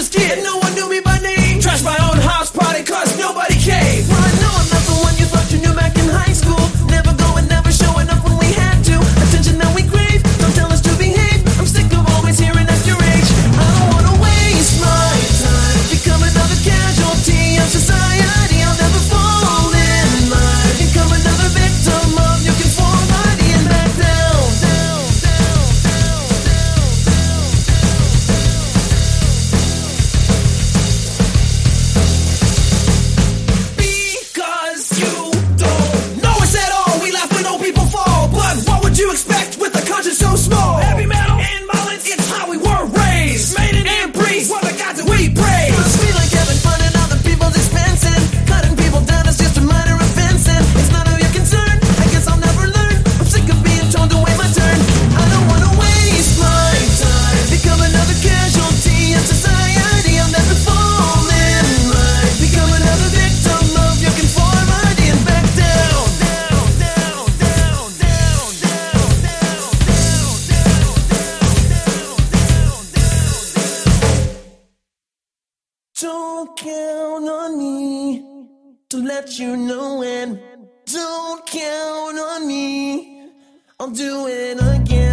this kid, and no one knew me by name. Trashed my own house party cause nobody came. Well, I know I'm not the one you thought you knew back in high school. Never going, never showing up when we had to. Attention that we crave, don't tell us to behave. I'm sick of always hearing at your age. I don't wanna waste my time, become another casualty of society. I'll never fall in line, become another victim of your conformity and back down, down, down, down, down, because you don't know us at all. We laugh when old people fall, but what would you expect with a conscience so small? Heavy metal and violence, it's how we were raised. Made it and breathed, what the gods that we praise. Must be like having fun at other people's expense, and cutting people down is just a minor offense, and it's none of your concern. I guess I'll never learn. I'm sick of being told to wait my turn. I don't wanna waste my time, become another casualty of society. I'll never fall in line, become another victim of your conformity and back down, down, down, down, down, down, down, don't count on me to let you know when. Don't count on me, I'll do it again.